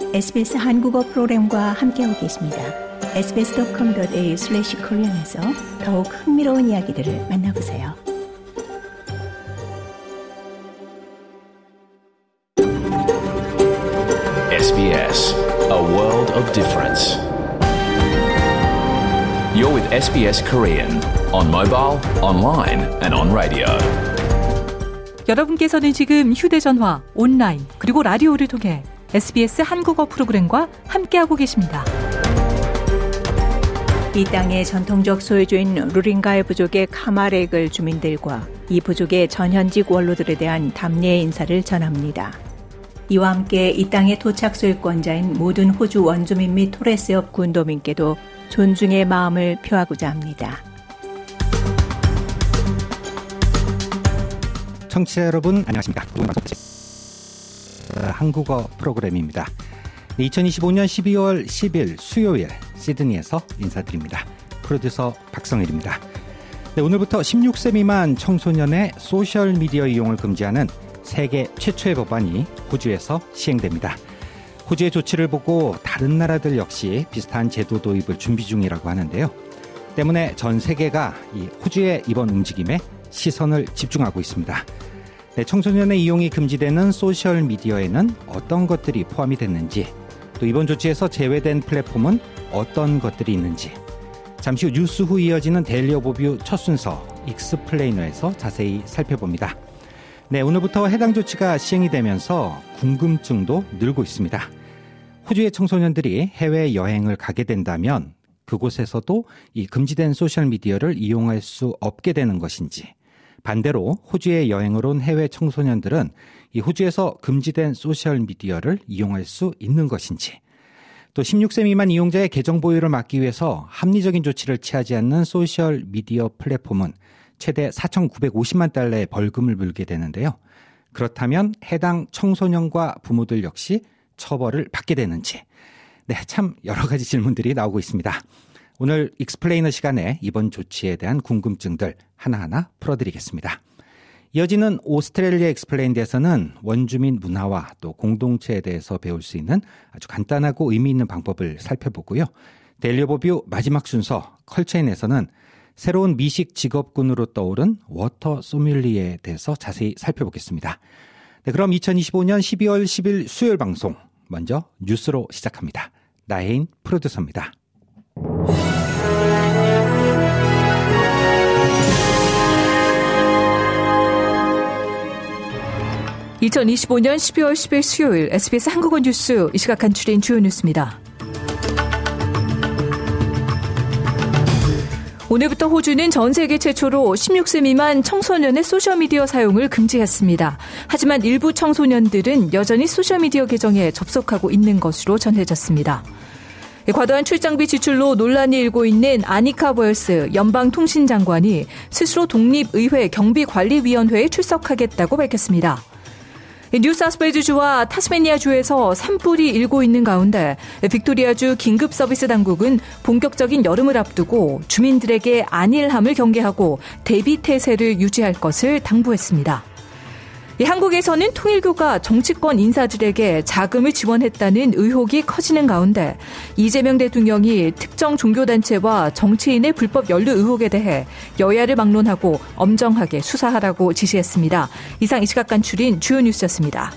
SBS 한국어 프로그램과 함께하고 계십니다. sbs.com.au/korean에서 더욱 흥미로운 이야기들을 만나보세요. SBS, a world of difference. You're with SBS Korean on mobile, online and on radio. 여러분께서는 지금 휴대전화, 온라인, 그리고 라디오를 통해 SBS 한국어 프로그램과 함께하고 계십니다. 이 땅의 전통적 소유주인 루링가이 부족의 카마렉을 주민들과 이 부족의 전현직 원로들에 대한 담례의 인사를 전합니다. 이와 함께 이 땅의 토착 소유권자인 모든 호주 원주민 및 토레스협 군도민께도 존중의 마음을 표하고자 합니다. 청취자 여러분 안녕하십니까. 한국어 프로그램입니다. 2025년 12월 10일 수요일 시드니에서 인사드립니다. 프로듀서 박성일입니다. 네, 오늘부터 16세 미만 청소년의 소셜미디어 이용을 금지하는 세계 최초의 법안이 호주에서 시행됩니다. 호주의 조치를 보고 다른 나라들 역시 비슷한 제도 도입을 준비 중이라고 하는데요. 때문에 전 세계가 이 호주의 이번 움직임에 시선을 집중하고 있습니다. 네, 청소년의 이용이 금지되는 소셜미디어에는 어떤 것들이 포함이 됐는지, 또 이번 조치에서 제외된 플랫폼은 어떤 것들이 있는지, 잠시 후 뉴스 후 이어지는 데일리 오버뷰 첫 순서 익스플레이너에서 자세히 살펴봅니다. 네, 오늘부터 해당 조치가 시행이 되면서 궁금증도 늘고 있습니다. 호주의 청소년들이 해외여행을 가게 된다면 그곳에서도 이 금지된 소셜미디어를 이용할 수 없게 되는 것인지, 반대로 호주에 여행을 온 해외 청소년들은 이 호주에서 금지된 소셜미디어를 이용할 수 있는 것인지, 또 16세 미만 이용자의 계정 보유를 막기 위해서 합리적인 조치를 취하지 않는 소셜미디어 플랫폼은 최대 4,950만 달러의 벌금을 물게 되는데요. 그렇다면 해당 청소년과 부모들 역시 처벌을 받게 되는지, 네, 참 여러 가지 질문들이 나오고 있습니다. 오늘 익스플레이너 시간에 이번 조치에 대한 궁금증들 하나하나 풀어드리겠습니다. 이어지는 오스트레일리아 익스플레인드에서는 원주민 문화와 또 공동체에 대해서 배울 수 있는 아주 간단하고 의미 있는 방법을 살펴보고요. 데일리 오버뷰 마지막 순서 컬처인에서는 새로운 미식 직업군으로 떠오른 워터 소믈리에에 대해서 자세히 살펴보겠습니다. 네, 그럼 2025년 12월 10일 수요일 방송 먼저 뉴스로 시작합니다. 나혜인 프로듀서입니다. 2025년 12월 10일 수요일 SBS 한국어 뉴스 이 시각 간추린 주요 뉴스입니다. 오늘부터 호주는 전 세계 최초로 16세 미만 청소년의 소셜미디어 사용을 금지했습니다. 하지만 일부 청소년들은 여전히 소셜미디어 계정에 접속하고 있는 것으로 전해졌습니다. 과도한 출장비 지출로 논란이 일고 있는 아니카 보열스 연방통신장관이 스스로 독립의회 경비관리위원회에 출석하겠다고 밝혔습니다. 뉴사우스웨일즈주와 타스메니아주에서 산불이 일고 있는 가운데 빅토리아주 긴급서비스 당국은 본격적인 여름을 앞두고 주민들에게 안일함을 경계하고 대비태세를 유지할 것을 당부했습니다. 한국에서는 통일교가 정치권 인사들에게 자금을 지원했다는 의혹이 커지는 가운데 이재명 대통령이 특정 종교단체와 정치인의 불법 연루 의혹에 대해 여야를 막론하고 엄정하게 수사하라고 지시했습니다. 이상 이 시각 간추린 주요 뉴스였습니다.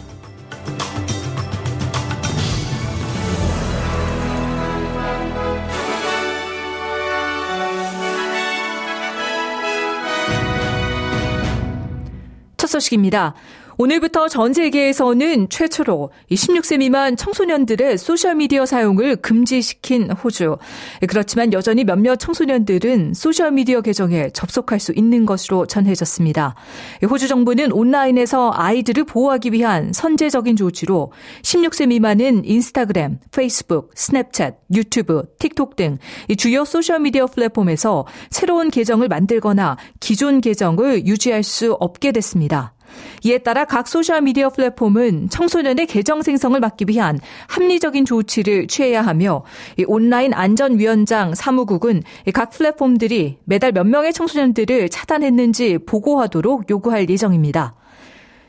첫 소식입니다. 오늘부터 전 세계에서는 최초로 16세 미만 청소년들의 소셜미디어 사용을 금지시킨 호주. 그렇지만 여전히 몇몇 청소년들은 소셜미디어 계정에 접속할 수 있는 것으로 전해졌습니다. 호주 정부는 온라인에서 아이들을 보호하기 위한 선제적인 조치로 16세 미만은 인스타그램, 페이스북, 스냅챗, 유튜브, 틱톡 등 주요 소셜미디어 플랫폼에서 새로운 계정을 만들거나 기존 계정을 유지할 수 없게 됐습니다. 이에 따라 각 소셜미디어 플랫폼은 청소년의 계정 생성을 막기 위한 합리적인 조치를 취해야 하며 온라인 안전위원장 사무국은 각 플랫폼들이 매달 몇 명의 청소년들을 차단했는지 보고하도록 요구할 예정입니다.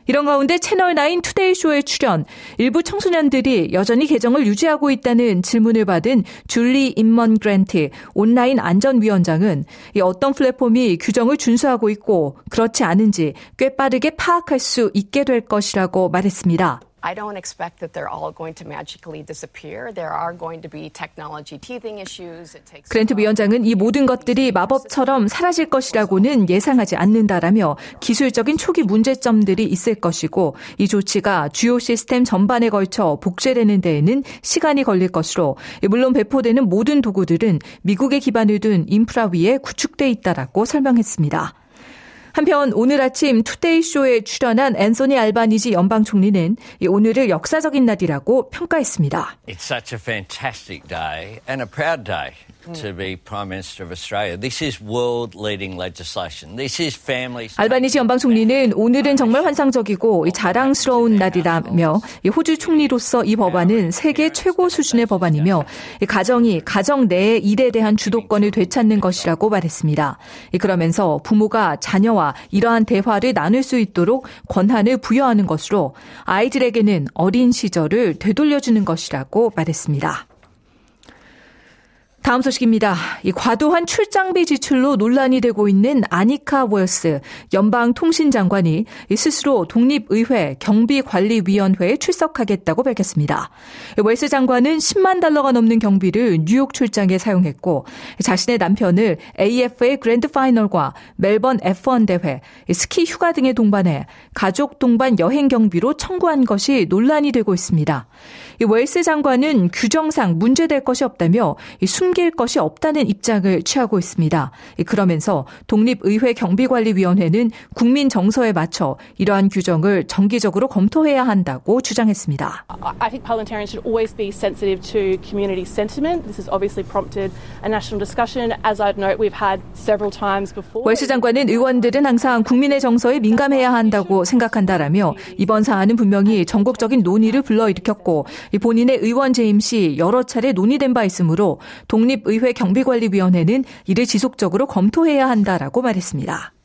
이런 가운데 채널9 투데이쇼에 출연, 일부 청소년들이 여전히 계정을 유지하고 있다는 질문을 받은 줄리 인먼 그랜트 온라인 안전위원장은 어떤 플랫폼이 규정을 준수하고 있고 그렇지 않은지 꽤 빠르게 파악할 수 있게 될 것이라고 말했습니다. I don't expect that they're all going to magically disappear. There are going to be technology teething issues. 그랜트 위원장은 이 모든 것들이 마법처럼 사라질 것이라고는 예상하지 않는다라며 기술적인 초기 문제점들이 있을 것이고 이 조치가 주요 시스템 전반에 걸쳐 복제되는 데에는 시간이 걸릴 것으로 물론 배포되는 모든 도구들은 미국에 기반을 둔 인프라 위에 구축돼 있다라고 설명했습니다. 한편 오늘 아침 투데이쇼에 출연한 앤소니 알바니지 연방 총리는 오늘을 역사적인 날이라고 평가했습니다. It's such a fantastic day and a proud day to be Prime Minister of Australia. This is world-leading legislation. This is family. 알바니지 연방 총리는 오늘은 정말 환상적이고 자랑스러운 날이라며 호주 총리로서 이 법안은 세계 최고 수준의 법안이며 가정이 가정 내의 일에 대한 주도권을 되찾는 것이라고 말했습니다. 그러면서 부모가 자녀와 이러한 대화를 나눌 수 있도록 권한을 부여하는 것으로 아이들에게는 어린 시절을 되돌려주는 것이라고 말했습니다. 다음 소식입니다. 이 과도한 출장비 지출로 논란이 되고 있는 아니카 웰스 연방통신장관이 스스로 독립의회 경비관리위원회에 출석하겠다고 밝혔습니다. 웰스 장관은 $10만 넘는 경비를 뉴욕 출장에 사용했고 자신의 남편을 AFL 그랜드 파이널과 멜번 F1 대회, 스키 휴가 등에 동반해 가족 동반 여행 경비로 청구한 것이 논란이 되고 있습니다. 웰스 장관은 규정상 문제될 것이 없다며 숨길 것이 없다는 입장을 취하고 있습니다. 그러면서 독립의회 경비관리위원회는 국민 정서에 맞춰 이러한 규정을 정기적으로 검토해야 한다고 주장했습니다. I think parliamentarians should always be sensitive to community sentiment. This has obviously prompted a national discussion. As I'd note, we've had several times before. 웰스 장관은 의원들은 항상 국민의 정서에 민감해야 한다고 생각한다라며 이번 사안은 분명히 전국적인 논의를 불러일으켰고 본인의 의원 재임 시 여러 차례 논의된 바 있으므로 독립의회 경비관리위원회는 이를 지속적으로 검토해야 한다라고 말했습니다.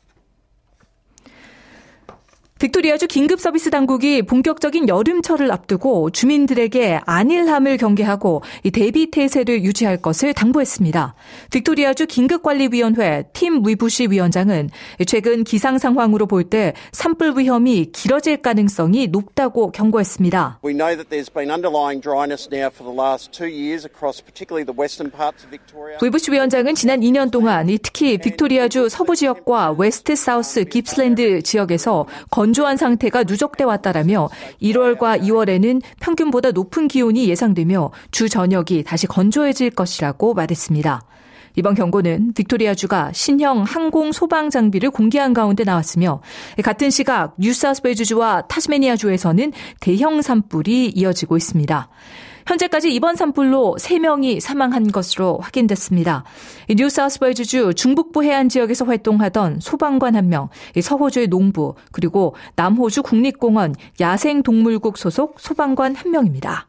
빅토리아주 긴급서비스 당국이 본격적인 여름철을 앞두고 주민들에게 안일함을 경계하고 대비 태세를 유지할 것을 당부했습니다. 빅토리아주 긴급관리위원회 팀 위부시 위원장은 최근 기상 상황으로 볼 때 산불 위험이 길어질 가능성이 높다고 경고했습니다. We know that there's been underlying dryness now for the last 2 years across particularly the western parts of Victoria. 위부시 위원장은 지난 2년 동안 특히 빅토리아주 서부 지역과 웨스트 사우스 깁슬랜드 지역에서 건조한 상태가 누적돼 왔다라며 1월과 2월에는 평균보다 높은 기온이 예상되며 주 저녁이 다시 건조해질 것이라고 말했습니다. 이번 경고는 빅토리아주가 신형 항공 소방 장비를 공개한 가운데 나왔으며 같은 시각 뉴사우스웨일즈주와 타스메니아주에서는 대형 산불이 이어지고 있습니다. 현재까지 이번 산불로 3명이 사망한 것으로 확인됐습니다. 뉴사우스웨일즈주 중북부 해안 지역에서 활동하던 소방관 1명, 서호주의 농부, 그리고 남호주 국립공원 야생동물국 소속 소방관 1명입니다.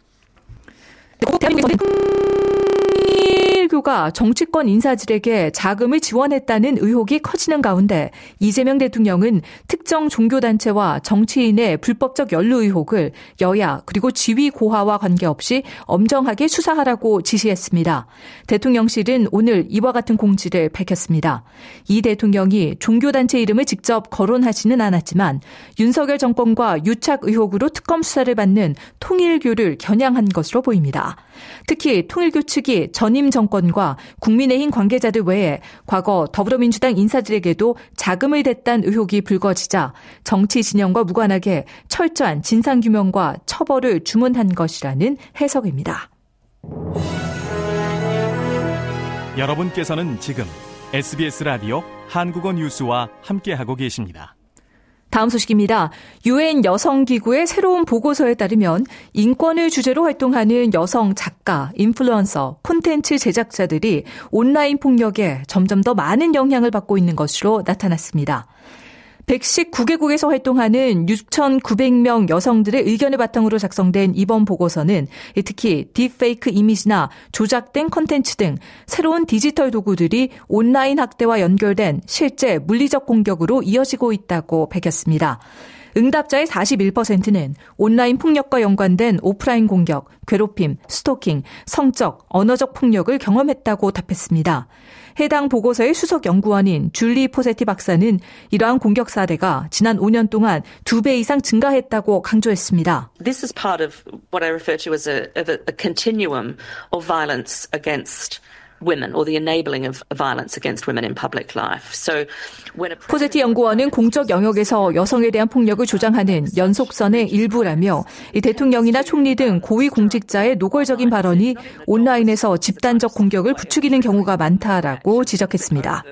통일교가 정치권 인사들에게 자금을 지원했다는 의혹이 커지는 가운데 이재명 대통령은 특정 종교단체와 정치인의 불법적 연루 의혹을 여야 그리고 지위 고하와 관계없이 엄정하게 수사하라고 지시했습니다. 대통령실은 오늘 이와 같은 공지를 밝혔습니다. 이 대통령이 종교단체 이름을 직접 거론하지는 않았지만 윤석열 정권과 유착 의혹으로 특검 수사를 받는 통일교를 겨냥한 것으로 보입니다. 특히 통일교 측이 전임 정권과 국민의힘 관계자들 외에 과거 더불어민주당 인사들에게도 자금을 댔다는 의혹이 불거지자 정치 진영과 무관하게 철저한 진상규명과 처벌을 주문한 것이라는 해석입니다. 여러분께서는 지금 SBS 라디오 한국어 뉴스와 함께하고 계십니다. 다음 소식입니다. UN 여성기구의 새로운 보고서에 따르면 인권을 주제로 활동하는 여성 작가, 인플루언서, 콘텐츠 제작자들이 온라인 폭력에 점점 더 많은 영향을 받고 있는 것으로 나타났습니다. 119개국에서 활동하는 6,900명 여성들의 의견을 바탕으로 작성된 이번 보고서는 특히 딥페이크 이미지나 조작된 콘텐츠 등 새로운 디지털 도구들이 온라인 학대와 연결된 실제 물리적 공격으로 이어지고 있다고 밝혔습니다. 응답자의 41%는 온라인 폭력과 연관된 오프라인 공격, 괴롭힘, 스토킹, 성적, 언어적 폭력을 경험했다고 답했습니다. 해당 보고서의 수석 연구원인 줄리 포세티 박사는 이러한 공격 사례가 지난 5년 동안 2배 이상 증가했다고 강조했습니다. This is part of what I refer to as a continuum of violence against women or the enabling of violence against women in public life. So 포세티 연구원은 공적 영역에서 여성에 대한 폭력을 조장하는 연속선의 일부라며 이 대통령이나 총리 등 고위 공직자의 노골적인 발언이 온라인에서 집단적 공격을 부추기는 경우가 많다라고 지적했습니다.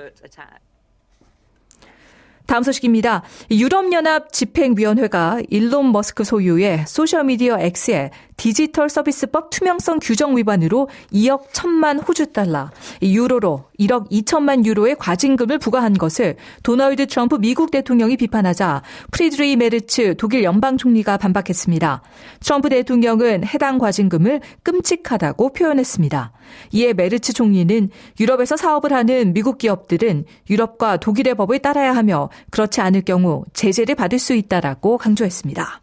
다음 소식입니다. 유럽연합 집행위원회가 일론 머스크 소유의 소셜미디어 X의 디지털 서비스법 투명성 규정 위반으로 2억 1천만 호주 달러, 유로로 1억 2천만 유로의 과징금을 부과한 것을 도널드 트럼프 미국 대통령이 비판하자 프리드리히 메르츠 독일 연방 총리가 반박했습니다. 트럼프 대통령은 해당 과징금을 끔찍하다고 표현했습니다. 이에 메르츠 총리는 유럽에서 사업을 하는 미국 기업들은 유럽과 독일의 법을 따라야 하며 그렇지 않을 경우 제재를 받을 수 있다라고 강조했습니다.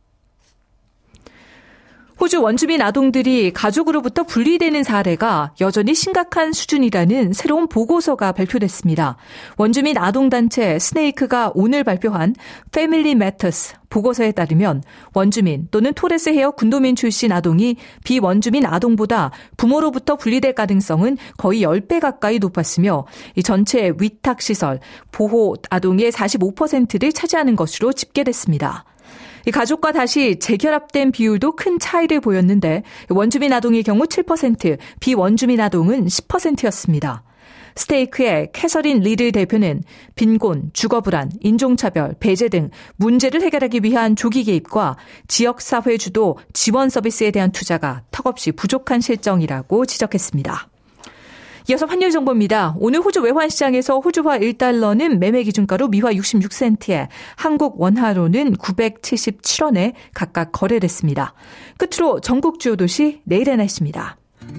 호주 원주민 아동들이 가족으로부터 분리되는 사례가 여전히 심각한 수준이라는 새로운 보고서가 발표됐습니다. 원주민 아동단체 스네이크가 오늘 발표한 Family Matters 보고서에 따르면 원주민 또는 토레스 헤어 군도민 출신 아동이 비원주민 아동보다 부모로부터 분리될 가능성은 거의 10배 가까이 높았으며 이 전체 위탁시설, 보호 아동의 45%를 차지하는 것으로 집계됐습니다. 이 가족과 다시 재결합된 비율도 큰 차이를 보였는데 원주민 아동의 경우 7%, 비원주민 아동은 10%였습니다. 스테이크의 캐서린 리드 대표는 빈곤, 주거불안, 인종차별, 배제 등 문제를 해결하기 위한 조기 개입과 지역사회 주도 지원 서비스에 대한 투자가 턱없이 부족한 실정이라고 지적했습니다. 이어서 환율 정보입니다. 오늘 호주 외환시장에서 호주화 1달러는 매매 기준가로 미화 66센트에 한국 원화로는 977원에 각각 거래됐습니다. 끝으로 전국 주요 도시 내일의 날씨입니다.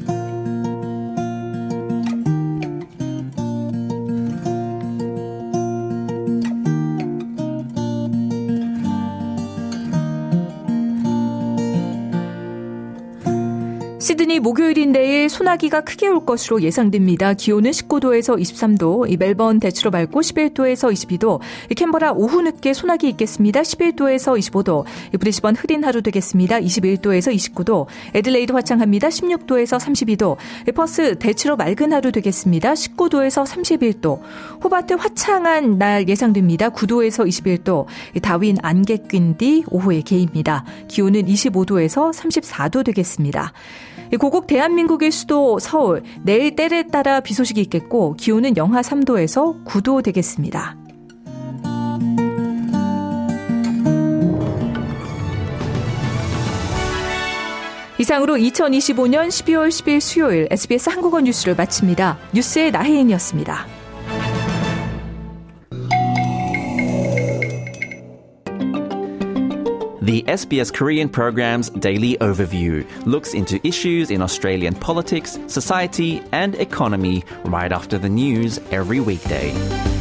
시드니 목요일인 내일 소나기가 크게 올 것으로 예상됩니다. 기온은 19도에서 23도, 멜번 대체로 맑고 11도에서 22도, 캔버라 오후 늦게 소나기 있겠습니다. 11도에서 25도, 브리스번 흐린 하루 되겠습니다. 21도에서 29도, 애들레이드 화창합니다. 16도에서 32도, 퍼스 대체로 맑은 하루 되겠습니다. 19도에서 31도, 호바트 화창한 날 예상됩니다. 9도에서 21도, 다윈 안개 낀 뒤 오후에 개입니다. 기온은 25도에서 34도 되겠습니다. 고국 대한민국의 수도 서울, 내일 때에 따라 비 소식이 있겠고 기온은 영하 3도에서 9도 되겠습니다. 이상으로 2025년 12월 10일 수요일 SBS 한국어 뉴스를 마칩니다. 뉴스의 나혜인이었습니다. The SBS Korean program's Daily Overview looks into issues in Australian politics, society and economy right after the news every weekday.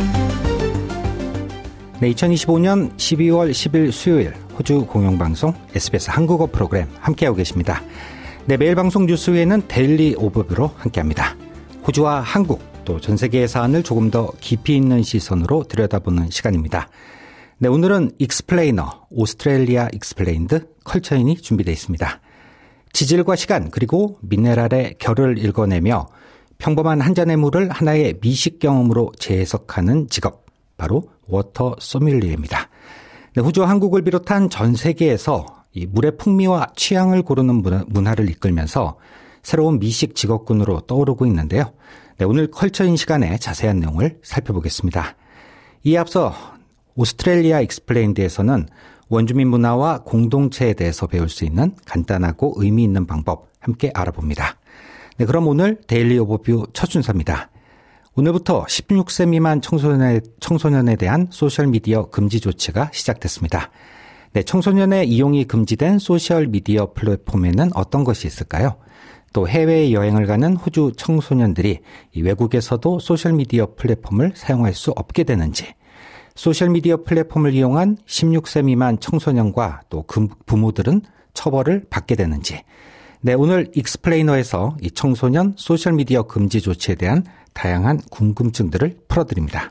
네, 2025년 12월 10일 수요일 호주 공영방송 SBS 한국어 프로그램 함께하고 계십니다. 네, 매일 방송 뉴스 외에는 데일리 오버뷰로 함께합니다. 호주와 한국 또 전 세계의 사안을 조금 더 깊이 있는 시선으로 들여다보는 시간입니다. 네, 오늘은 익스플레이너, 오스트레일리아 익스플레인드 컬처인이 준비되어 있습니다. 지질과 시간 그리고 미네랄의 결을 읽어내며 평범한 한 잔의 물을 하나의 미식 경험으로 재해석하는 직업, 바로 워터 소믈리에입니다. 네, 호주와 한국을 비롯한 전 세계에서 이 물의 풍미와 취향을 고르는 문화를 이끌면서 새로운 미식 직업군으로 떠오르고 있는데요. 네, 오늘 컬처인 시간에 자세한 내용을 살펴보겠습니다. 이에 앞서 오스트레일리아 익스플레인드에서는 원주민 문화와 공동체에 대해서 배울 수 있는 간단하고 의미 있는 방법 함께 알아봅니다. 네, 그럼 오늘 데일리 오버뷰 첫 순서입니다. 오늘부터 16세 미만 청소년에 대한 소셜미디어 금지 조치가 시작됐습니다. 네, 청소년의 이용이 금지된 소셜미디어 플랫폼에는 어떤 것이 있을까요? 또 해외 여행을 가는 호주 청소년들이 이 외국에서도 소셜미디어 플랫폼을 사용할 수 없게 되는지, 소셜미디어 플랫폼을 이용한 16세 미만 청소년과 또 부모들은 처벌을 받게 되는지. 네, 오늘 익스플레이너에서 이 청소년 소셜미디어 금지 조치에 대한 다양한 궁금증들을 풀어드립니다.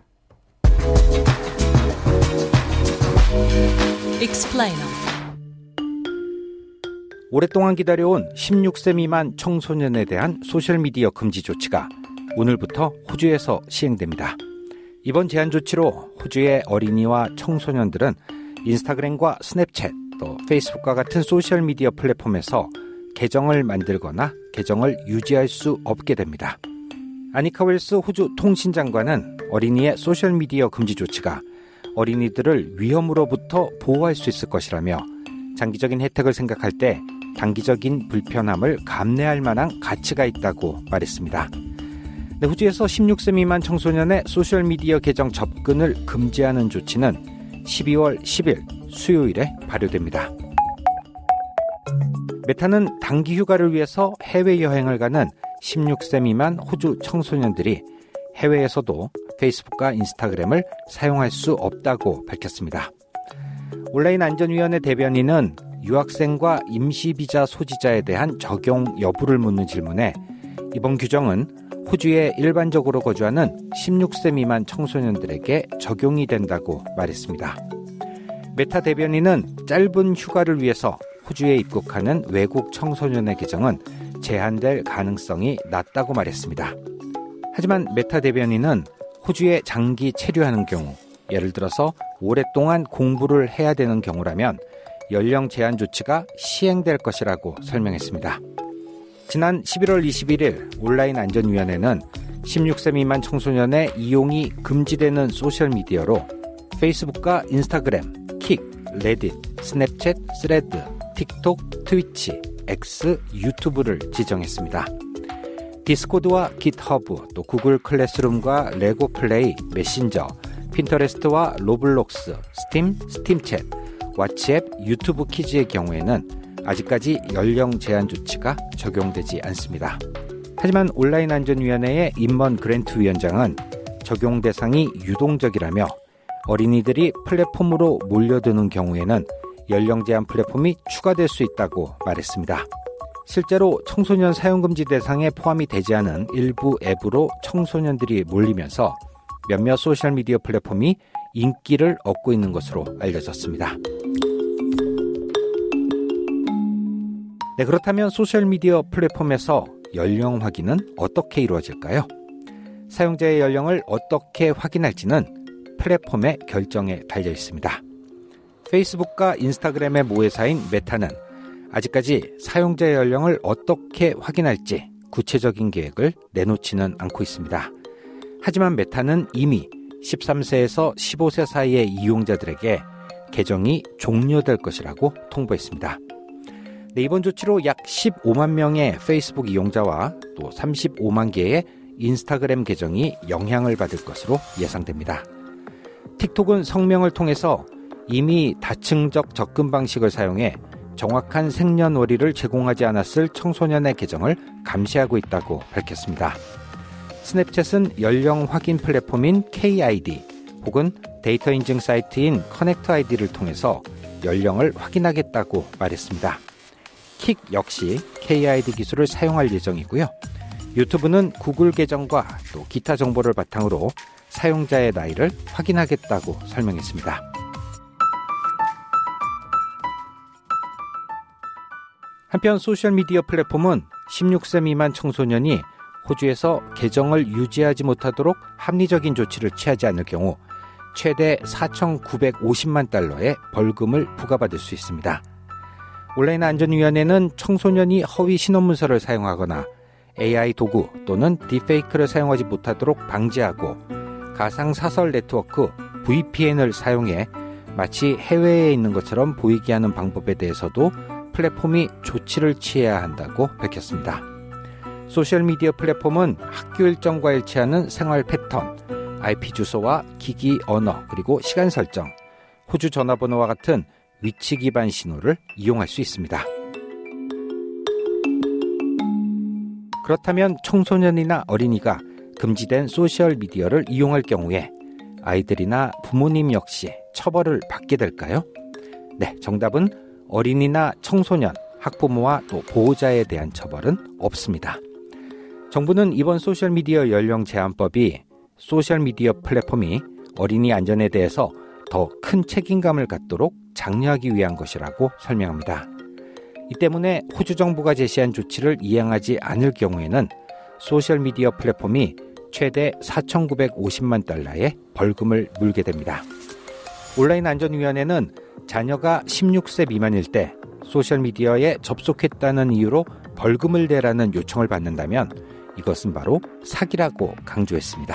익스플레이너. 오랫동안 기다려온 16세 미만 청소년에 대한 소셜미디어 금지 조치가 오늘부터 호주에서 시행됩니다. 이번 제한 조치로 호주의 어린이와 청소년들은 인스타그램과 스냅챗, 또 페이스북과 같은 소셜미디어 플랫폼에서 계정을 만들거나 계정을 유지할 수 없게 됩니다. 아니카 웰스 호주 통신장관은 어린이의 소셜미디어 금지 조치가 어린이들을 위험으로부터 보호할 수 있을 것이라며 장기적인 혜택을 생각할 때 단기적인 불편함을 감내할 만한 가치가 있다고 말했습니다. 네, 호주에서 16세 미만 청소년의 소셜미디어 계정 접근을 금지하는 조치는 12월 10일 수요일에 발효됩니다. 메타는 단기 휴가를 위해서 해외여행을 가는 16세 미만 호주 청소년들이 해외에서도 페이스북과 인스타그램을 사용할 수 없다고 밝혔습니다. 온라인 안전위원회 대변인은 유학생과 임시비자 소지자에 대한 적용 여부를 묻는 질문에 이번 규정은 호주에 일반적으로 거주하는 16세 미만 청소년들에게 적용이 된다고 말했습니다. 메타 대변인은 짧은 휴가를 위해서 호주에 입국하는 외국 청소년의 계정은 제한될 가능성이 낮다고 말했습니다. 하지만 메타 대변인은 호주에 장기 체류하는 경우, 예를 들어서 오랫동안 공부를 해야 되는 경우라면 연령 제한 조치가 시행될 것이라고 설명했습니다. 지난 11월 21일 온라인 안전위원회는 16세 미만 청소년의 이용이 금지되는 소셜미디어로 페이스북과 인스타그램, 킥, 레딧, 스냅챗, 스레드, 틱톡, 트위치, X, 유튜브를 지정했습니다. 디스코드와 깃허브, 또 구글 클래스룸과 레고 플레이, 메신저, 핀터레스트와 로블록스, 스팀, 스팀챗, 왓츠앱, 유튜브 키즈의 경우에는 아직까지 연령 제한 조치가 적용되지 않습니다. 하지만 온라인 안전위원회의 임먼 그랜트 위원장은 적용 대상이 유동적이라며 어린이들이 플랫폼으로 몰려드는 경우에는 연령 제한 플랫폼이 추가될 수 있다고 말했습니다. 실제로 청소년 사용금지 대상에 포함이 되지 않은 일부 앱으로 청소년들이 몰리면서 몇몇 소셜미디어 플랫폼이 인기를 얻고 있는 것으로 알려졌습니다. 네, 그렇다면 소셜미디어 플랫폼에서 연령 확인은 어떻게 이루어질까요? 사용자의 연령을 어떻게 확인할지는 플랫폼의 결정에 달려 있습니다. 페이스북과 인스타그램의 모회사인 메타는 아직까지 사용자의 연령을 어떻게 확인할지 구체적인 계획을 내놓지는 않고 있습니다. 하지만 메타는 이미 13세에서 15세 사이의 이용자들에게 계정이 종료될 것이라고 통보했습니다. 네, 이번 조치로 약 15만 명의 페이스북 이용자와 또 35만 개의 인스타그램 계정이 영향을 받을 것으로 예상됩니다. 틱톡은 성명을 통해서 이미 다층적 접근 방식을 사용해 정확한 생년월일을 제공하지 않았을 청소년의 계정을 감시하고 있다고 밝혔습니다. 스냅챗은 연령 확인 플랫폼인 KID 혹은 데이터 인증 사이트인 커넥트 아이디를 통해서 연령을 확인하겠다고 말했습니다. 킥 역시 KID 기술을 사용할 예정이고요. 유튜브는 구글 계정과 또 기타 정보를 바탕으로 사용자의 나이를 확인하겠다고 설명했습니다. 한편 소셜미디어 플랫폼은 16세 미만 청소년이 호주에서 계정을 유지하지 못하도록 합리적인 조치를 취하지 않을 경우 최대 4,950만 달러의 벌금을 부과받을 수 있습니다. 온라인 안전위원회는 청소년이 허위 신원문서를 사용하거나 AI 도구 또는 딥페이크를 사용하지 못하도록 방지하고 가상사설 네트워크 VPN을 사용해 마치 해외에 있는 것처럼 보이게 하는 방법에 대해서도 플랫폼이 조치를 취해야 한다고 밝혔습니다. 소셜미디어 플랫폼은 학교 일정과 일치하는 생활 패턴, IP 주소와 기기 언어, 그리고 시간 설정, 호주 전화번호와 같은 위치 기반 신호를 이용할 수 있습니다. 그렇다면 청소년이나 어린이가 금지된 소셜미디어를 이용할 경우에 아이들이나 부모님 역시 처벌을 받게 될까요? 네, 정답은 어린이나 청소년, 학부모와 또 보호자에 대한 처벌은 없습니다. 정부는 이번 소셜미디어 연령 제한법이 소셜미디어 플랫폼이 어린이 안전에 대해서 더 큰 책임감을 갖도록 장려하기 위한 것이라고 설명합니다. 이 때문에 호주 정부가 제시한 조치를 이행하지 않을 경우에는 소셜미디어 플랫폼이 최대 4,950만 달러의 벌금을 물게 됩니다. 온라인 안전위원회는 자녀가 16세 미만일 때 소셜미디어에 접속했다는 이유로 벌금을 내라는 요청을 받는다면 이것은 바로 사기라고 강조했습니다.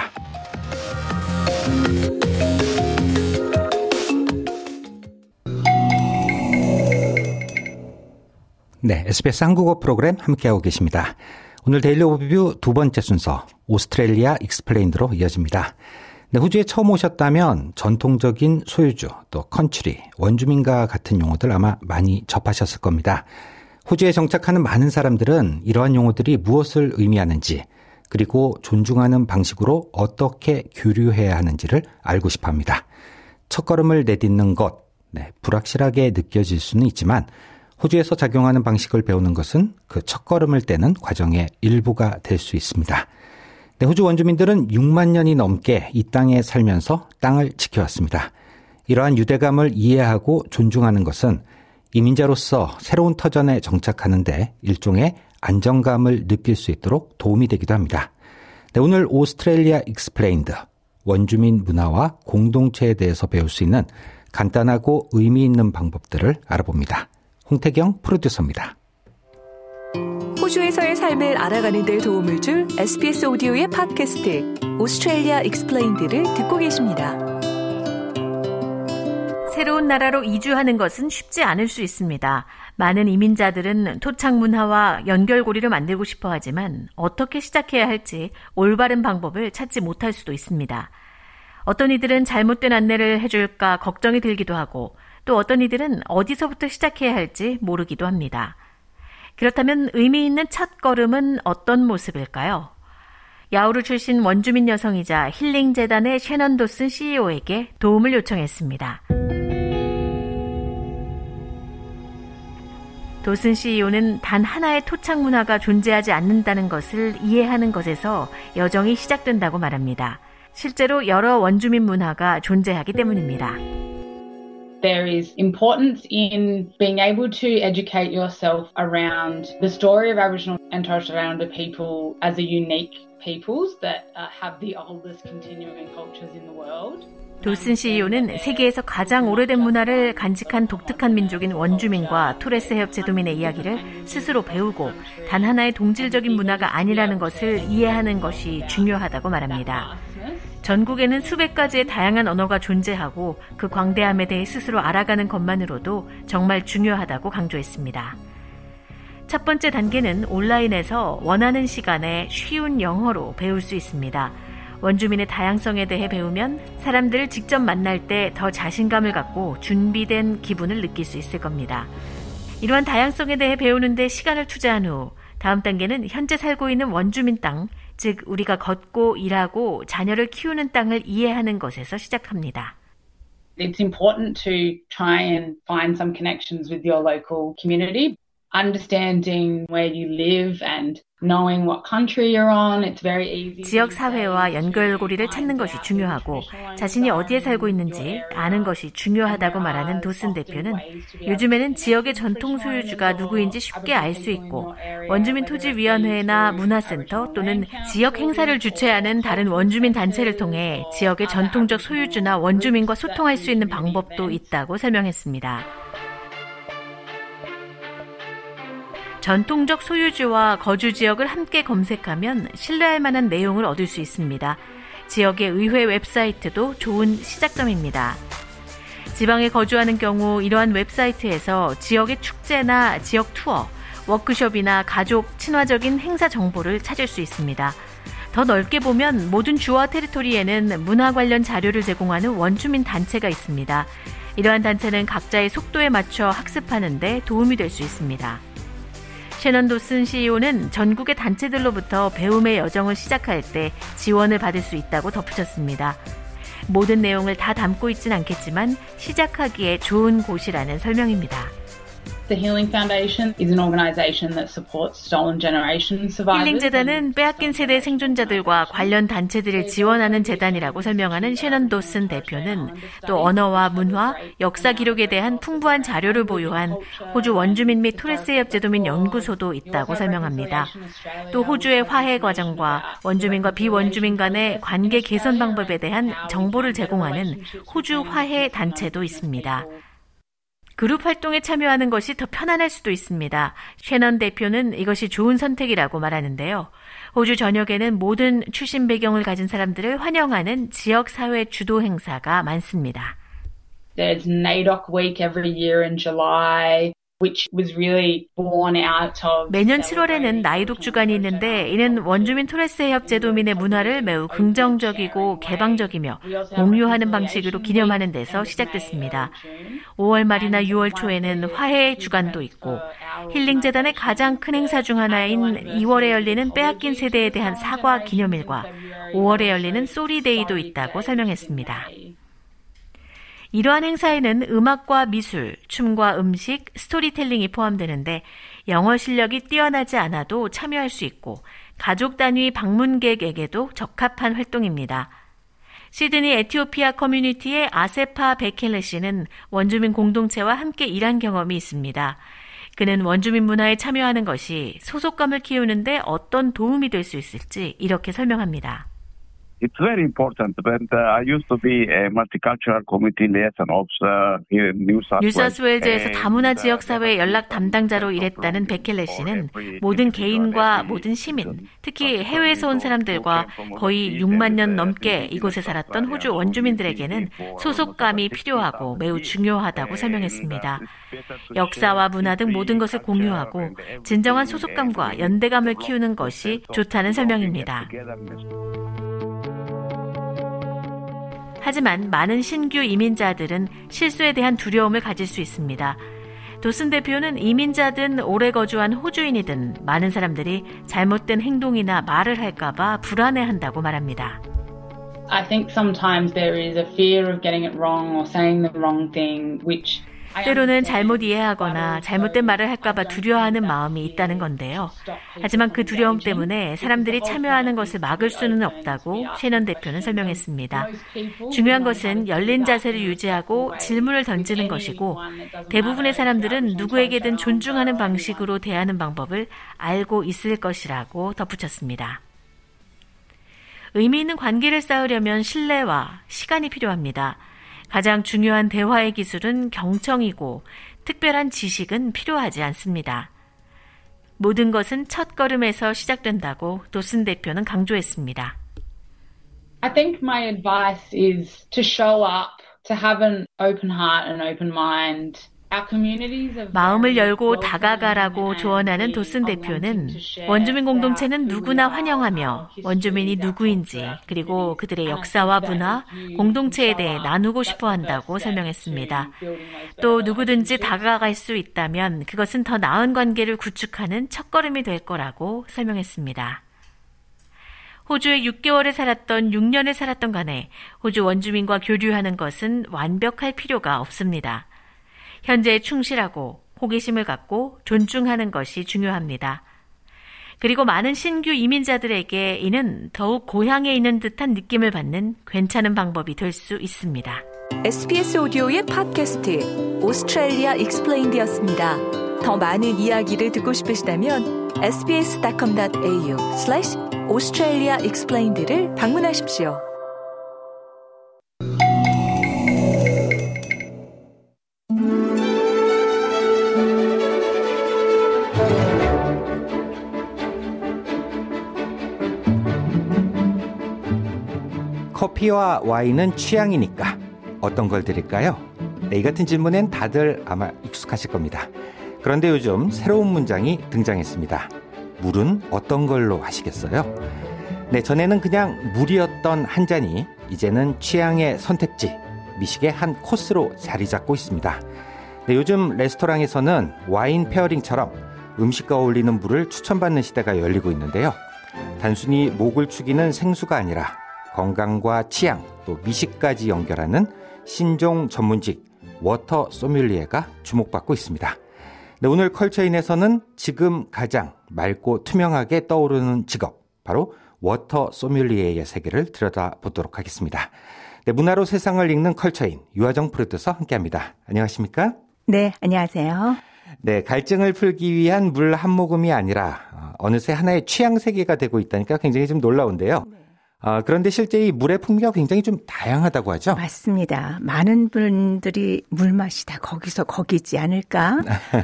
네, SBS 한국어 프로그램 함께하고 계십니다. 오늘 데일리 오버뷰 두 번째 순서 오스트레일리아 익스플레인드로 이어집니다. 네, 호주에 처음 오셨다면 전통적인 소유주, 또 컨트리, 원주민과 같은 용어들 아마 많이 접하셨을 겁니다. 호주에 정착하는 많은 사람들은 이러한 용어들이 무엇을 의미하는지 그리고 존중하는 방식으로 어떻게 교류해야 하는지를 알고 싶어합니다. 첫걸음을 내딛는 것, 네, 불확실하게 느껴질 수는 있지만 호주에서 작용하는 방식을 배우는 것은 그 첫걸음을 떼는 과정의 일부가 될 수 있습니다. 네, 호주 원주민들은 6만 년이 넘게 이 땅에 살면서 땅을 지켜왔습니다. 이러한 유대감을 이해하고 존중하는 것은 이민자로서 새로운 터전에 정착하는데 일종의 안정감을 느낄 수 있도록 도움이 되기도 합니다. 네, 오늘 오스트레일리아 익스플레인드, 원주민 문화와 공동체에 대해서 배울 수 있는 간단하고 의미 있는 방법들을 알아봅니다. 홍태경 프로듀서입니다. 호주에서의 삶을 알아가는 데 도움을 줄 SBS 오디오의 팟캐스트 오스트레일리아 익스플레인드를 듣고 계십니다. 새로운 나라로 이주하는 것은 쉽지 않을 수 있습니다. 많은 이민자들은 토착 문화와 연결고리를 만들고 싶어 하지만 어떻게 시작해야 할지 올바른 방법을 찾지 못할 수도 있습니다. 어떤 이들은 잘못된 안내를 해줄까 걱정이 들기도 하고 또 어떤 이들은 어디서부터 시작해야 할지 모르기도 합니다. 그렇다면 의미 있는 첫 걸음은 어떤 모습일까요? 야우루 출신 원주민 여성이자 힐링재단의 셰넌 도슨 CEO에게 도움을 요청했습니다. 도슨 CEO는 단 하나의 토착 문화가 존재하지 않는다는 것을 이해하는 것에서 여정이 시작된다고 말합니다. 실제로 여러 원주민 문화가 존재하기 때문입니다. There is importance in being able to educate yourself around the story of Aboriginal and Torres Strait Islander people as a unique peoples that have the oldest continuing cultures in the world. 도슨 CEO는 세계에서 가장 오래된 문화를 간직한 독특한 민족인 원주민과 토레스 해협 제도민의 이야기를 스스로 배우고 단 하나의 동질적인 문화가 아니라는 것을 이해하는 것이 중요하다고 말합니다. 전국에는 수백 가지의 다양한 언어가 존재하고 그 광대함에 대해 스스로 알아가는 것만으로도 정말 중요하다고 강조했습니다. 첫 번째 단계는 온라인에서 원하는 시간에 쉬운 영어로 배울 수 있습니다. 원주민의 다양성에 대해 배우면 사람들을 직접 만날 때 더 자신감을 갖고 준비된 기분을 느낄 수 있을 겁니다. 이러한 다양성에 대해 배우는 데 시간을 투자한 후 다음 단계는 현재 살고 있는 원주민 땅, 즉 우리가 걷고 일하고 자녀를 키우는 땅을 이해하는 것에서 시작합니다. It's important to try and find some connections with your local community. Understanding where you live and knowing what country you're on, it's very easy. 지역 사회와 연결고리를 찾는 것이 중요하고 자신이 어디에 살고 있는지 아는 것이 중요하다고 말하는 도슨 대표는 요즘에는 지역의 전통 소유주가 누구인지 쉽게 알 수 있고 원주민 토지위원회나 문화센터 또는 지역 행사를 주최하는 다른 원주민 단체를 통해 지역의 전통적 소유주나 원주민과 소통할 수 있는 방법도 있다고 설명했습니다. 전통적 소유주와 거주 지역을 함께 검색하면 신뢰할 만한 내용을 얻을 수 있습니다. 지역의 의회 웹사이트도 좋은 시작점입니다. 지방에 거주하는 경우 이러한 웹사이트에서 지역의 축제나 지역 투어, 워크숍이나 가족, 친화적인 행사 정보를 찾을 수 있습니다. 더 넓게 보면 모든 주와 테리토리에는 문화 관련 자료를 제공하는 원주민 단체가 있습니다. 이러한 단체는 각자의 속도에 맞춰 학습하는 데 도움이 될 수 있습니다. 셰넌 도슨 CEO는 전국의 단체들로부터 배움의 여정을 시작할 때 지원을 받을 수 있다고 덧붙였습니다. 모든 내용을 다 담고 있진 않겠지만 시작하기에 좋은 곳이라는 설명입니다. The Healing Foundation is an organization that supports stolen generation survivors. 힐링 재단은 빼앗긴 세대 생존자들과 관련 단체들을 지원하는 재단이라고 설명하는 셰넌 도슨 대표는 또 언어와 문화, 역사 기록에 대한 풍부한 자료를 보유한 호주 원주민 및 토레스해협 제도민 연구소도 있다고 설명합니다. 또 호주의 화해 과정과 원주민과 비원주민 간의 관계 개선 방법에 대한 정보를 제공하는 호주 화해 단체도 있습니다. 그룹 활동에 참여하는 것이 더 편안할 수도 있습니다. 셰넌 대표는 이것이 좋은 선택이라고 말하는데요. 호주 전역에는 모든 출신 배경을 가진 사람들을 환영하는 지역사회 주도 행사가 많습니다. There's NAIDOC Week every year in July. Which was really born out of 매년 7월에는 나이독 주간이 있는데 이는 원주민 토레스해협 제도민의 문화를 매우 긍정적이고 개방적이며 공유하는 방식으로 기념하는 데서 시작됐습니다. 5월 말이나 6월 초에는 화해 주간도 있고 힐링재단의 가장 큰 행사 중 하나인 2월에 열리는 빼앗긴 세대에 대한 사과 기념일과 5월에 열리는 소리데이도 있다고 설명했습니다. 이러한 행사에는 음악과 미술, 춤과 음식, 스토리텔링이 포함되는데 영어 실력이 뛰어나지 않아도 참여할 수 있고 가족 단위 방문객에게도 적합한 활동입니다. 시드니 에티오피아 커뮤니티의 아세파 베켈레 씨는 원주민 공동체와 함께 일한 경험이 있습니다. 그는 원주민 문화에 참여하는 것이 소속감을 키우는데 어떤 도움이 될 수 있을지 이렇게 설명합니다. It's very important. But I used to be a multicultural community liaison officer here in New South Wales. 뉴사우스웨일즈에서 다문화 지역사회 연락 담당자로 일했다는 베켈레 씨는 모든 개인과 모든 시민, 특히 해외에서 온 사람들과 거의 6만 년 넘게 이곳에 살았던 호주 원주민들에게는 소속감이 필요하고 매우 중요하다고 설명했습니다. 역사와 문화 등 모든 것을 공유하고 진정한 소속감과 연대감을 키우는 것이 좋다는 설명입니다. 하지만 많은 신규 이민자들은 실수에 대한 두려움을 가질 수 있습니다. 도슨 대표는 이민자든 오래 거주한 호주인이든 많은 사람들이 잘못된 행동이나 말을 할까봐 불안해한다고 말합니다. I think sometimes there is a fear of getting it wrong or saying the wrong thing, which 때로는 잘못 이해하거나 잘못된 말을 할까봐 두려워하는 마음이 있다는 건데요. 하지만 그 두려움 때문에 사람들이 참여하는 것을 막을 수는 없다고 셰넌 대표는 설명했습니다. 중요한 것은 열린 자세를 유지하고 질문을 던지는 것이고 대부분의 사람들은 누구에게든 존중하는 방식으로 대하는 방법을 알고 있을 것이라고 덧붙였습니다. 의미 있는 관계를 쌓으려면 신뢰와 시간이 필요합니다. 가장 중요한 대화의 기술은 경청이고 특별한 지식은 필요하지 않습니다. 모든 것은 첫걸음에서 시작된다고 도슨 대표는 강조했습니다. I think my advice is to show up, to have an open heart and open mind. 마음을 열고 다가가라고 조언하는 도슨 대표는 원주민 공동체는 누구나 환영하며 원주민이 누구인지 그리고 그들의 역사와 문화, 공동체에 대해 나누고 싶어 한다고 설명했습니다. 또 누구든지 다가갈 수 있다면 그것은 더 나은 관계를 구축하는 첫걸음이 될 거라고 설명했습니다. 호주에 6개월을 살았던 6년을 살았던 간에 호주 원주민과 교류하는 것은 완벽할 필요가 없습니다. 현재에 충실하고 호기심을 갖고 존중하는 것이 중요합니다. 그리고 많은 신규 이민자들에게 이는 더욱 고향에 있는 듯한 느낌을 받는 괜찮은 방법이 될 수 있습니다. SBS 오디오의 팟캐스트 오스트레일리아 익스플레인드였습니다. 더 많은 이야기를 듣고 싶으시다면 sbs.com.au/Australia Explained를 방문하십시오. 커피와 와인은 취향이니까 어떤 걸 드릴까요? 네, 이 같은 질문엔 다들 아마 익숙하실 겁니다. 그런데 요즘 새로운 문장이 등장했습니다. 물은 어떤 걸로 하시겠어요? 네, 전에는 그냥 물이었던 한 잔이 이제는 취향의 선택지, 미식의 한 코스로 자리 잡고 있습니다. 네, 요즘 레스토랑에서는 와인 페어링처럼 음식과 어울리는 물을 추천받는 시대가 열리고 있는데요. 단순히 목을 축이는 생수가 아니라 건강과 취향 또 미식까지 연결하는 신종 전문직 워터 소믈리에가 주목받고 있습니다. 네, 오늘 컬처인에서는 지금 가장 맑고 투명하게 떠오르는 직업, 바로 워터 소믈리에의 세계를 들여다보도록 하겠습니다. 네, 문화로 세상을 읽는 컬처인 유하정 프로듀서 함께합니다. 안녕하십니까? 네, 안녕하세요. 네, 갈증을 풀기 위한 물 한 모금이 아니라 어느새 하나의 취향 세계가 되고 있다니까 굉장히 좀 놀라운데요. 그런데 실제 이 물의 풍미가 굉장히 좀 다양하다고 하죠? 맞습니다. 많은 분들이 물맛이 다 거기서 거기지 않을까?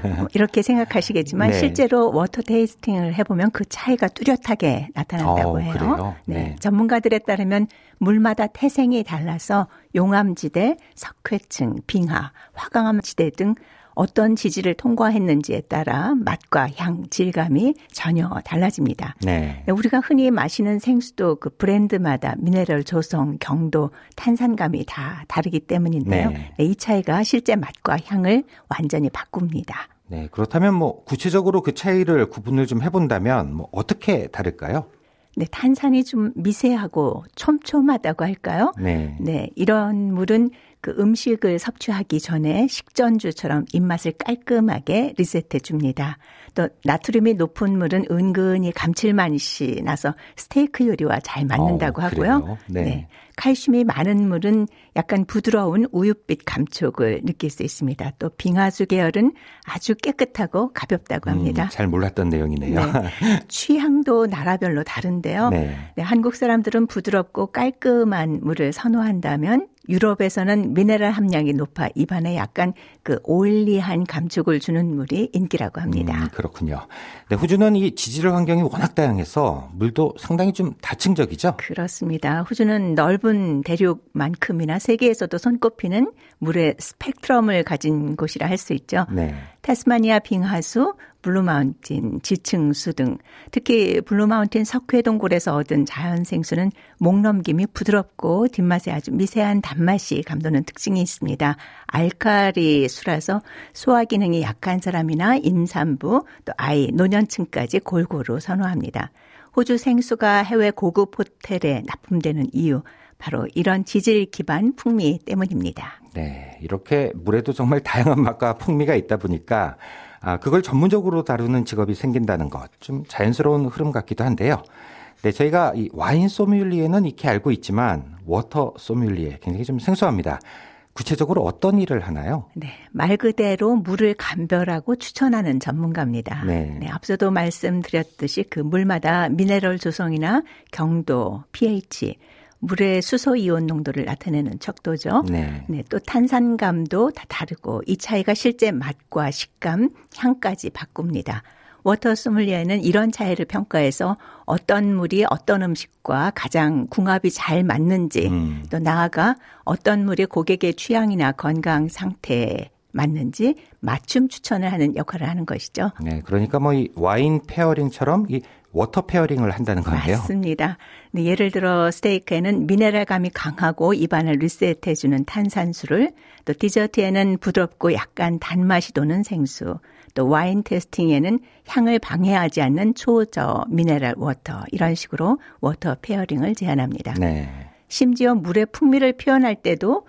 이렇게 생각하시겠지만 네. 실제로 워터 테이스팅을 해보면 그 차이가 뚜렷하게 나타난다고 해요. 그래요? 네. 전문가들에 따르면 물마다 태생이 달라서 용암지대, 석회층, 빙하, 화강암지대 등 어떤 지지를 통과했는지에 따라 맛과 향, 질감이 전혀 달라집니다. 네. 우리가 흔히 마시는 생수도 그 브랜드마다 미네랄 조성, 경도, 탄산감이 다 다르기 때문인데요. 네. 이 차이가 실제 맛과 향을 완전히 바꿉니다. 네, 그렇다면 뭐 구체적으로 그 차이를 구분을 좀 해본다면 뭐 어떻게 다를까요? 네, 탄산이 좀 미세하고 촘촘하다고 할까요? 네. 네, 이런 물은 그 음식을 섭취하기 전에 식전주처럼 입맛을 깔끔하게 리셋해 줍니다. 또 나트륨이 높은 물은 은근히 감칠맛이 나서 스테이크 요리와 잘 맞는다고 하고요. 그래요? 네. 네. 칼슘이 많은 물은 약간 부드러운 우윳빛 감촉을 느낄 수 있습니다. 또 빙하수 계열은 아주 깨끗하고 가볍다고 합니다. 잘 몰랐던 내용이네요. 네. 취향도 나라별로 다른데요. 네. 네, 한국 사람들은 부드럽고 깔끔한 물을 선호한다면 유럽에서는 미네랄 함량이 높아 입안에 약간 그 오일리한 감촉을 주는 물이 인기라고 합니다. 그렇군요. 네, 호주는 이 지질 환경이 워낙 다양해서 물도 상당히 좀 다층적이죠? 그렇습니다. 호주는 넓은 대륙만큼이나 세계에서도 손꼽히는 물의 스펙트럼을 가진 곳이라 할 수 있죠. 네. 타스마니아 빙하수, 블루마운틴, 지층수 등 특히 블루마운틴 석회동굴에서 얻은 자연생수는 목 넘김이 부드럽고 뒷맛에 아주 미세한 단맛이 감도는 특징이 있습니다. 알칼리 수라서 소화 기능이 약한 사람이나 임산부, 또 아이, 노년층까지 골고루 선호합니다. 호주 생수가 해외 고급 호텔에 납품되는 이유, 바로 이런 지질 기반 풍미 때문입니다. 네, 이렇게 물에도 정말 다양한 맛과 풍미가 있다 보니까 그걸 전문적으로 다루는 직업이 생긴다는 것, 좀 자연스러운 흐름 같기도 한데요. 네, 저희가 이 와인 소믈리에는 익히 알고 있지만 워터 소믈리에 굉장히 좀 생소합니다. 구체적으로 어떤 일을 하나요? 네, 말 그대로 물을 감별하고 추천하는 전문가입니다. 네. 네, 앞서도 말씀드렸듯이 그 물마다 미네랄 조성이나 경도, pH, 물의 수소 이온 농도를 나타내는 척도죠. 네. 네, 또 탄산감도 다 다르고 이 차이가 실제 맛과 식감, 향까지 바꿉니다. 워터 소믈리에는 이런 차이를 평가해서 어떤 물이 어떤 음식과 가장 궁합이 잘 맞는지 또 나아가 어떤 물이 고객의 취향이나 건강 상태에 맞는지 맞춤 추천을 하는 역할을 하는 것이죠. 네, 그러니까 뭐 이 와인 페어링처럼 이 워터 페어링을 한다는 건데요. 맞습니다. 네, 예를 들어 스테이크에는 미네랄감이 강하고 입안을 리셋해주는 탄산수를, 또 디저트에는 부드럽고 약간 단맛이 도는 생수, 또 와인 테스팅에는 향을 방해하지 않는 초저 미네랄 워터, 이런 식으로 워터 페어링을 제안합니다. 네. 심지어 물의 풍미를 표현할 때도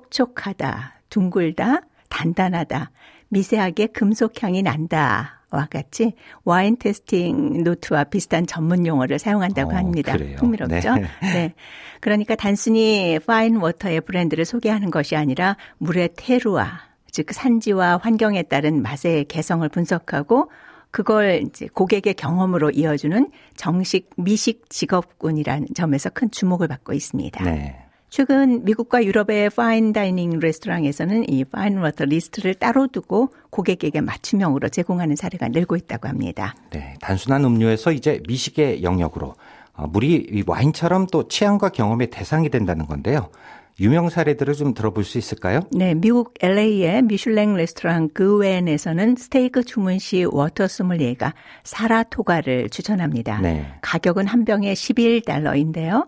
촉촉하다, 둥글다, 단단하다, 미세하게 금속향이 난다 와 같이 와인 테스팅 노트와 비슷한 전문 용어를 사용한다고 합니다. 그래요? 흥미롭죠? 네. 네. 그러니까 단순히 파인 워터의 브랜드를 소개하는 것이 아니라 물의 테루아, 즉 산지와 환경에 따른 맛의 개성을 분석하고 그걸 이제 고객의 경험으로 이어주는 정식 미식 직업군이라는 점에서 큰 주목을 받고 있습니다. 네. 최근 미국과 유럽의 파인 다이닝 레스토랑에서는 이 파인 워터 리스트를 따로 두고 고객에게 맞춤형으로 제공하는 사례가 늘고 있다고 합니다. 네, 단순한 음료에서 이제 미식의 영역으로 물이 이 와인처럼 또 취향과 경험의 대상이 된다는 건데요. 유명 사례들을 좀 들어볼 수 있을까요? 네, 미국 LA의 미슐랭 레스토랑 그웬에서는 스테이크 주문 시 워터 소믈리에가 사라토가를 추천합니다. 네. 가격은 한 병에 $11인데요.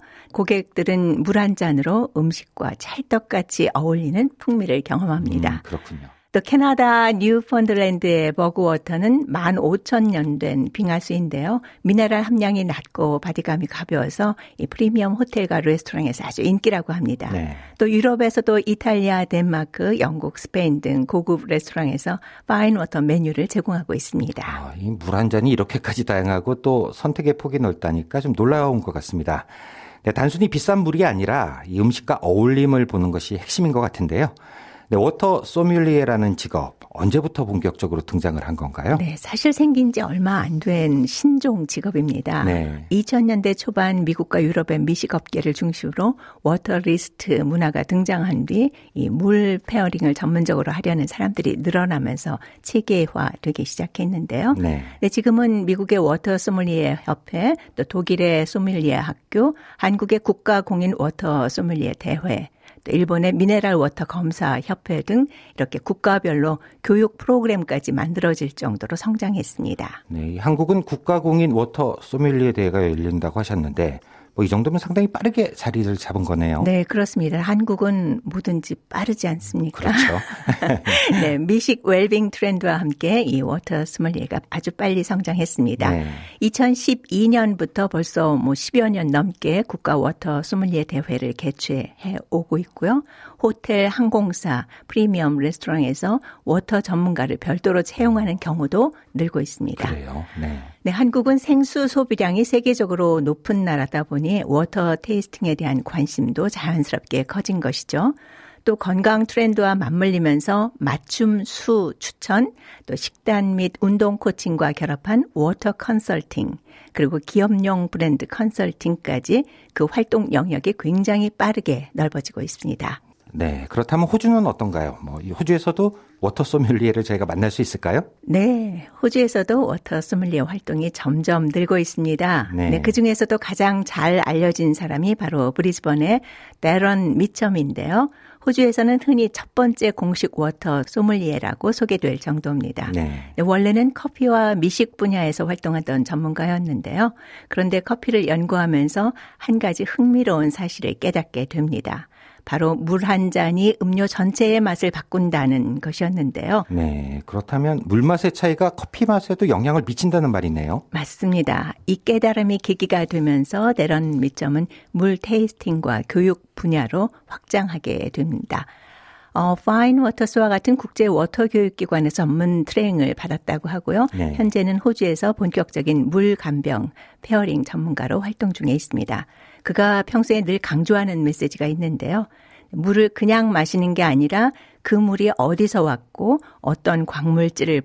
고객들은 물 한 잔으로 음식과 찰떡같이 어울리는 풍미를 경험합니다. 그렇군요. 또 캐나다 뉴펀들랜드의 버그워터는 15,000년 된 빙하수인데요. 미네랄 함량이 낮고 바디감이 가벼워서 이 프리미엄 호텔과 레스토랑에서 아주 인기라고 합니다. 네. 또 유럽에서도 이탈리아, 덴마크, 영국, 스페인 등 고급 레스토랑에서 파인워터 메뉴를 제공하고 있습니다. 이 물 한 잔이 이렇게까지 다양하고 또 선택의 폭이 넓다니까 좀 놀라운 것 같습니다. 네, 단순히 비싼 물이 아니라 이 음식과 어울림을 보는 것이 핵심인 것 같은데요. 네, 워터 소믈리에라는 직업 언제부터 본격적으로 등장을 한 건가요? 네, 사실 생긴 지 얼마 안 된 신종 직업입니다. 네. 2000년대 초반 미국과 유럽의 미식업계를 중심으로 워터리스트 문화가 등장한 뒤 이 물 페어링을 전문적으로 하려는 사람들이 늘어나면서 체계화되기 시작했는데요. 네. 네, 지금은 미국의 워터 소믈리에 협회, 또 독일의 소믈리에 학교, 한국의 국가공인 워터 소믈리에 대회, 또 일본의 미네랄 워터 검사 협회 등 이렇게 국가별로 교육 프로그램까지 만들어질 정도로 성장했습니다. 네, 한국은 국가공인 워터 소믈리에 대회가 열린다고 하셨는데 이 정도면 상당히 빠르게 자리를 잡은 거네요. 네, 그렇습니다. 한국은 뭐든지 빠르지 않습니까? 그렇죠. 네, 미식 웰빙 트렌드와 함께 이 워터 소믈리에가 아주 빨리 성장했습니다. 네. 2012년부터 벌써 10여 년 넘게 국가 워터 소믈리에 대회를 개최해 오고 있고요. 호텔, 항공사, 프리미엄 레스토랑에서 워터 전문가를 별도로 채용하는 경우도 늘고 있습니다. 그래요? 네. 네, 한국은 생수 소비량이 세계적으로 높은 나라다 보니 워터 테이스팅에 대한 관심도 자연스럽게 커진 것이죠. 또 건강 트렌드와 맞물리면서 맞춤 수 추천, 또 식단 및 운동 코칭과 결합한 워터 컨설팅, 그리고 기업용 브랜드 컨설팅까지 그 활동 영역이 굉장히 빠르게 넓어지고 있습니다. 네, 그렇다면 호주는 어떤가요? 호주에서도 워터 소믈리에를 저희가 만날 수 있을까요? 네, 호주에서도 워터 소믈리에 활동이 점점 늘고 있습니다. 네. 네, 그중에서도 가장 잘 알려진 사람이 바로 브리즈번의 데런 미첨인데요. 호주에서는 흔히 첫 번째 공식 워터 소믈리에라고 소개될 정도입니다. 네. 원래는 커피와 미식 분야에서 활동하던 전문가였는데요. 그런데 커피를 연구하면서 한 가지 흥미로운 사실을 깨닫게 됩니다. 바로 물 한 잔이 음료 전체의 맛을 바꾼다는 것이었는데요. 네, 그렇다면 물 맛의 차이가 커피 맛에도 영향을 미친다는 말이네요. 맞습니다. 이 깨달음이 계기가 되면서 데런 미첨은 물 테이스팅과 교육 분야로 확장하게 됩니다. 파인 워터스와 같은 국제 워터 교육기관에서 전문 트레이닝을 받았다고 하고요. 네. 현재는 호주에서 본격적인 물 간병, 페어링 전문가로 활동 중에 있습니다. 그가 평소에 늘 강조하는 메시지가 있는데요. 물을 그냥 마시는 게 아니라 그 물이 어디서 왔고 어떤 광물질을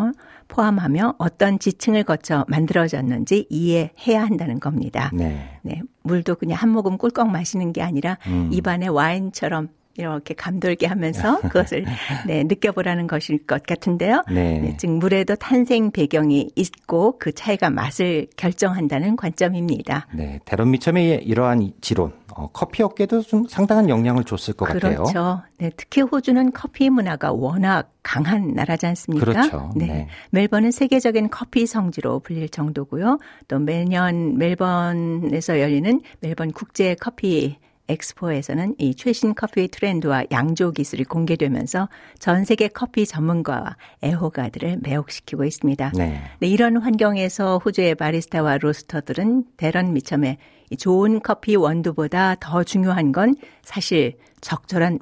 포함하며 어떤 지층을 거쳐 만들어졌는지 이해해야 한다는 겁니다. 네. 네, 물도 그냥 한 모금 꿀꺽 마시는 게 아니라 입안에 와인처럼 이렇게 감돌게 하면서 그것을 느껴보라는 것일 것 같은데요. 네. 네, 즉 물에도 탄생 배경이 있고 그 차이가 맛을 결정한다는 관점입니다. 네, 데런 미첨의 이러한 지론, 커피 업계도 좀 상당한 영향을 줬을 것 같아요. 그렇죠. 네, 특히 호주는 커피 문화가 워낙 강한 나라지 않습니까? 그렇죠. 네. 네. 멜번은 세계적인 커피 성지로 불릴 정도고요. 또 매년 멜번에서 열리는 멜번 국제 커피 엑스포에서는 이 최신 커피 트렌드와 양조 기술이 공개되면서 전 세계 커피 전문가와 애호가들을 매혹시키고 있습니다. 네. 네, 이런 환경에서 호주의 바리스타와 로스터들은 데런 미첨의 좋은 커피 원두보다 더 중요한 건 사실 적절한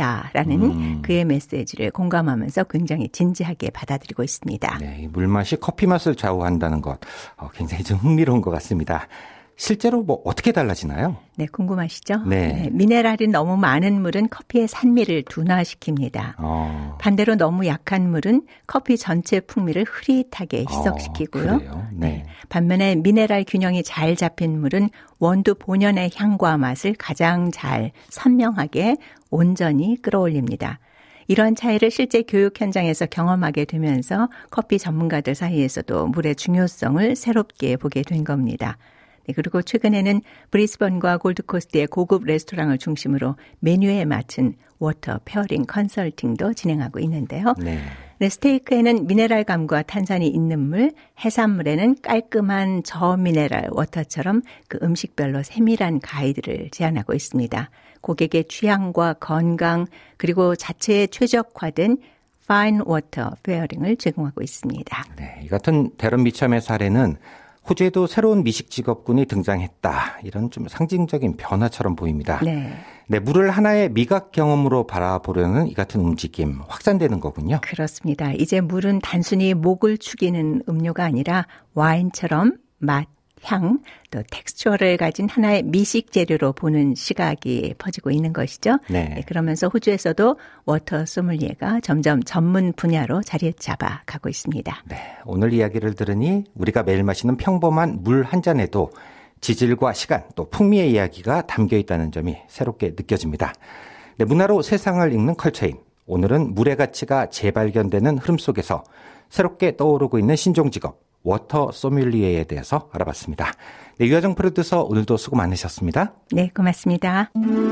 물이다라는 그의 메시지를 공감하면서 굉장히 진지하게 받아들이고 있습니다. 네, 물맛이 커피 맛을 좌우한다는 것 굉장히 좀 흥미로운 것 같습니다. 실제로 어떻게 달라지나요? 네, 궁금하시죠? 네. 네, 미네랄이 너무 많은 물은 커피의 산미를 둔화시킵니다. 반대로 너무 약한 물은 커피 전체 풍미를 흐릿하게 희석시키고요. 그래요? 네. 네. 반면에 미네랄 균형이 잘 잡힌 물은 원두 본연의 향과 맛을 가장 잘 선명하게 온전히 끌어올립니다. 이런 차이를 실제 교육 현장에서 경험하게 되면서 커피 전문가들 사이에서도 물의 중요성을 새롭게 보게 된 겁니다. 네, 그리고 최근에는 브리스번과 골드코스트의 고급 레스토랑을 중심으로 메뉴에 맞춘 워터 페어링 컨설팅도 진행하고 있는데요. 네. 네, 스테이크에는 미네랄감과 탄산이 있는 물, 해산물에는 깔끔한 저미네랄 워터처럼 그 음식별로 세밀한 가이드를 제안하고 있습니다. 고객의 취향과 건강 그리고 자체에 최적화된 Fine Water 페어링을 제공하고 있습니다. 네, 이 같은 대런 미참의 사례는 호주에도 새로운 미식 직업군이 등장했다. 이런 좀 상징적인 변화처럼 보입니다. 네. 네, 물을 하나의 미각 경험으로 바라보려는 이 같은 움직임 확산되는 거군요. 그렇습니다. 이제 물은 단순히 목을 축이는 음료가 아니라 와인처럼 맛, 향, 또 텍스처를 가진 하나의 미식 재료로 보는 시각이 퍼지고 있는 것이죠. 네. 그러면서 호주에서도 워터 소믈리에가 점점 전문 분야로 자리 잡아가고 있습니다. 네, 오늘 이야기를 들으니 우리가 매일 마시는 평범한 물 한 잔에도 지질과 시간 또 풍미의 이야기가 담겨 있다는 점이 새롭게 느껴집니다. 네, 문화로 세상을 읽는 컬처인. 오늘은 물의 가치가 재발견되는 흐름 속에서 새롭게 떠오르고 있는 신종 직업 워터 소믈리에에 대해서 알아봤습니다. 네, 유하정 프로듀서 오늘도 수고 많으셨습니다. 네, 고맙습니다.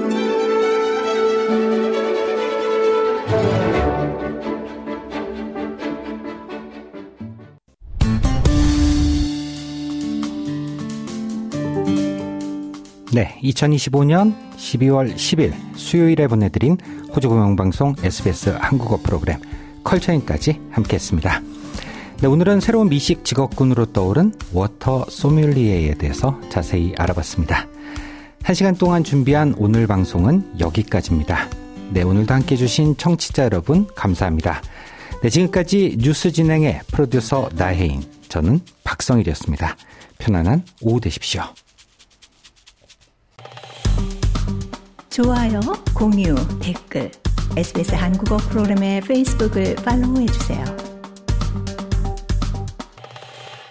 네, 2025년 12월 10일 수요일에 보내드린 호주 공영방송 SBS 한국어 프로그램 컬처인까지 함께했습니다. 네, 오늘은 새로운 미식 직업군으로 떠오른 워터 소믈리에에 대해서 자세히 알아봤습니다. 1시간 동안 준비한 오늘 방송은 여기까지입니다. 네, 오늘도 함께해 주신 청취자 여러분 감사합니다. 네, 지금까지 뉴스 진행의 프로듀서 나혜인, 저는 박성일이었습니다. 편안한 오후 되십시오. 좋아요, 공유, 댓글, SBS 한국어 프로그램의 페이스북을 팔로우해 주세요.